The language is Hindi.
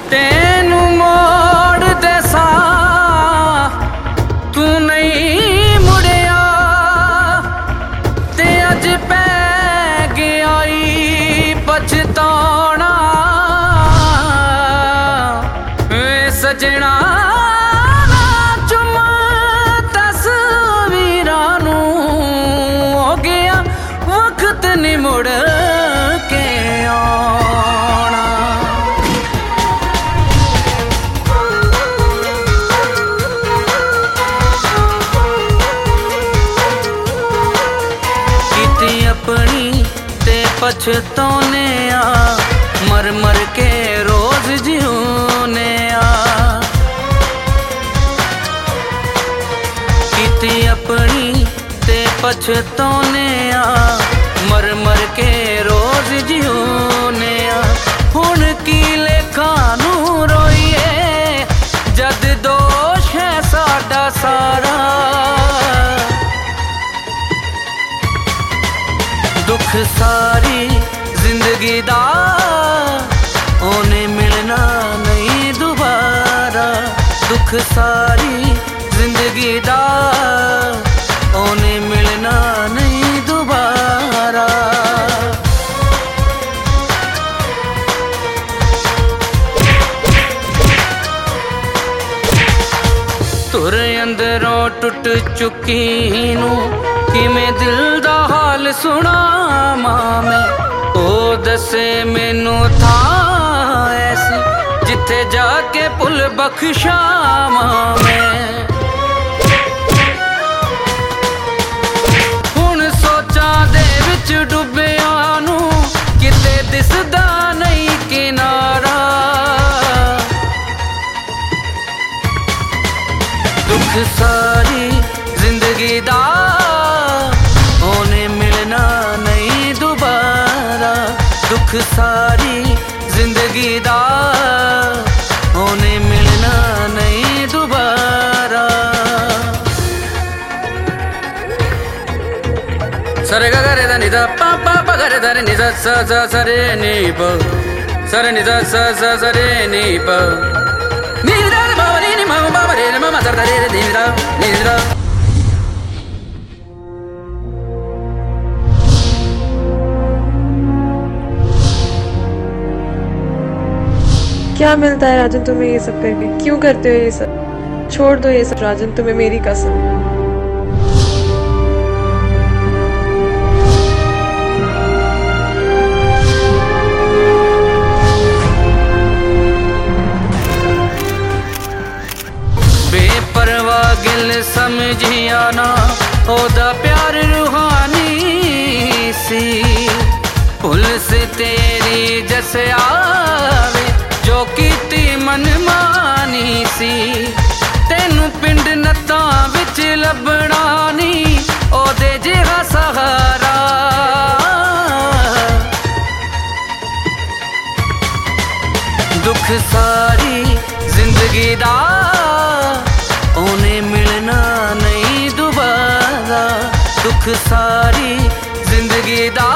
तेनू मोड़ दे सा तू नहीं मुड़िया ते अज पै गया पछताना सजना चुमा तस्वीरां नू हो गया वक्त नहीं मुड़ के आना। किती अपनी ते पछतौने आ मर मर के रोज जीने आ। किती अपनी ते पछतौने आ मर मर के रोज जीने आ। हुण की लेखा नू रोईए जद दोष है साडा सारा। दुख सारी जिंदगी दा ओने मिलना नहीं दोबारा। दुख सारी जिंदगी दा ओने मिलना नहीं दोबारा। तुर अंदरों टुट चुकी नू किवें दिल दा हाल सुनावां मैं। ओ दसे मैनू था ऐसी जिथे जाके भुल बख्शावां मैं। हुण सोचां दे विच डुब्बिया नू किते दिसदा नहीं किनारा। दुख सारी जिंदगी दा ओने मिलना नहीं दोबारा। दुख सारी जिंदगी दा ओने मिलना नहीं दोबारा। सरे गा रे दा नि दा पा पा पा गा रे दा रे नि दा सा सा सा रे नि प सरे नि दा सा सा सा रे नि प नि दा रे बाबा नि मा बाबा रे मा मा सा रे रे नि दा नि दा। क्या मिलता है राजन तुम्हें ये सब करके? क्यों करते हो ये सब? छोड़ दो ये सब राजन, तुम्हें मेरी कसम। बेपरवाह गिल समझिया ना ओदा प्यार रूहानी सी। भुल से तेरी जैसे आवे जो कीती मनमानी सी। तेनू पिंड नत्तां विच लभना नी ओदे जिहा सहारा। दुख सारी जिंदगी दा ओने मिलना नहीं दोबारा। दुख सारी जिंदगी दा